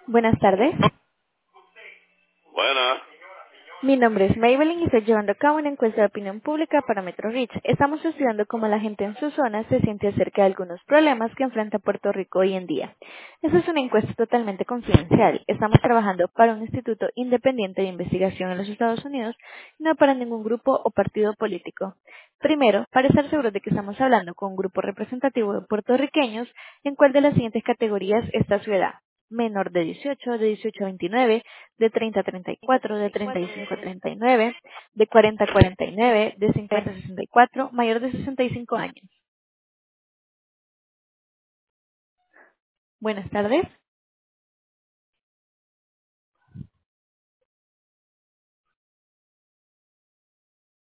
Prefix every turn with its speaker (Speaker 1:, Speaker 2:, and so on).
Speaker 1: Buenas tardes.
Speaker 2: Buena.
Speaker 1: Mi nombre es Maybelline y estoy llevando a cabo una encuesta de opinión pública para Metro Reach. Estamos estudiando cómo la gente en su zona se siente acerca de algunos problemas que enfrenta Puerto Rico hoy en día. Esta es una encuesta totalmente confidencial. Estamos trabajando para un instituto independiente de investigación en los Estados Unidos, no para ningún grupo o partido político. Primero, para estar seguros de que estamos hablando con un grupo representativo de puertorriqueños, ¿en cuál de las siguientes categorías está su edad? Menor de 18, de 18 a 29, de 30 a 34, de 35 a 39, de 40 a 49, de 50 a 64, mayor de 65 años. Buenas tardes.